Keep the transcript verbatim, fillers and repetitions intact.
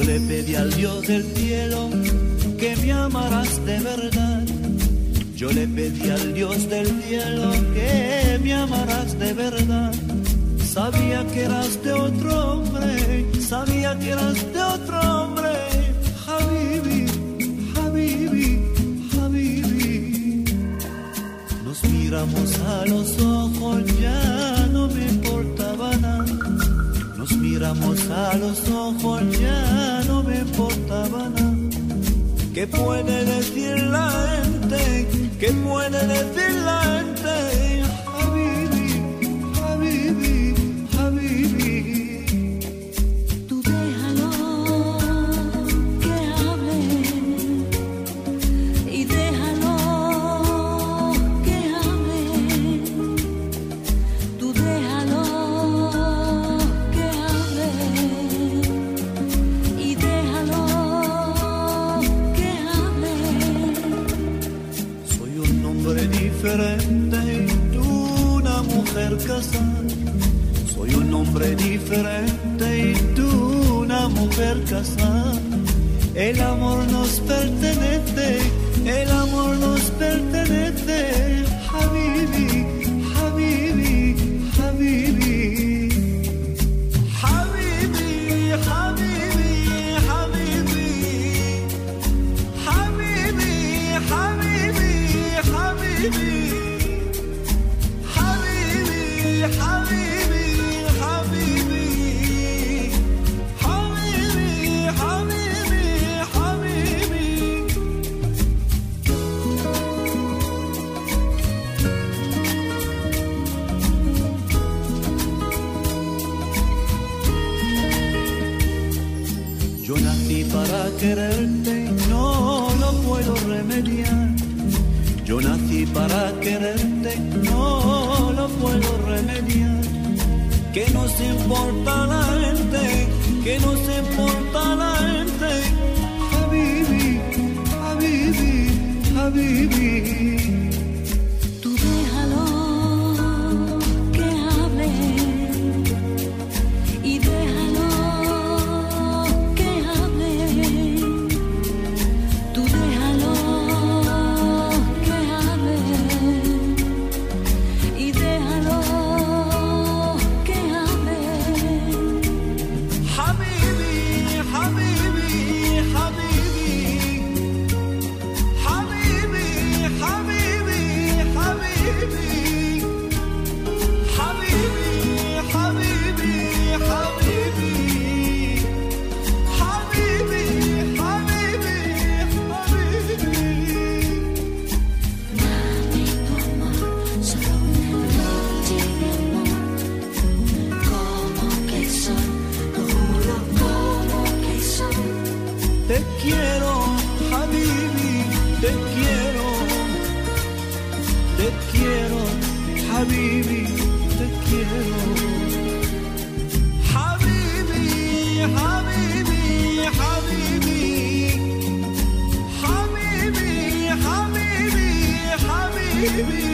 le pedí al Dios del cielo que me amaras de verdad. Yo le pedí al Dios del cielo que me amaras de verdad. Sabía que eras de otro hombre, sabía que eras de otro hombre. Habibi, Habibi, Habibi. Nos miramos a los ojos, ya no me importaba nada. Nos miramos a los ojos, ya no me importaba nada. ¿Qué puede decir la gente? ¿Qué puede decir la gente? Habibi, Habibi, Habibi. Tú déjalo que hable y déjalo que hable. Tú déjalo que hable y déjalo que hable. Soy un hombre diferente y tú una mujer casada. Soy un hombre diferente y tú una mujer casada. El amor nos pertenece, el amor nos pertenece. Habibi, Habibi, Habibi. Habibi, Habibi, Habibi. Habibi, Habibi, Habibi. Habibi, Habibi, Habibi. Habibi, Habibi, Habibi. Yo nací para quererte y no lo puedo remediar. Yo nací para quererte, no lo puedo remediar. Que no se importa la gente, que no se importa la gente. Habibi, Habibi, Habibi. Tú déjalo que hable y déjalo que hable. Tú déjalo que hable y déjalo que hable. Habibi, Habibi, Habibi. Habibi, Habibi, Habibi. Habibi, Habibi, Habibi. Habibi, Habibi, Habibi. Mami, tu amor, solo una noche de amor. Como que soy, lo juro como que soy. Te quiero, Habibi, te quiero. Te quiero, Habibi, te quiero. Habibi, Habibi, Habibi. Habibi, Habibi, Habibi.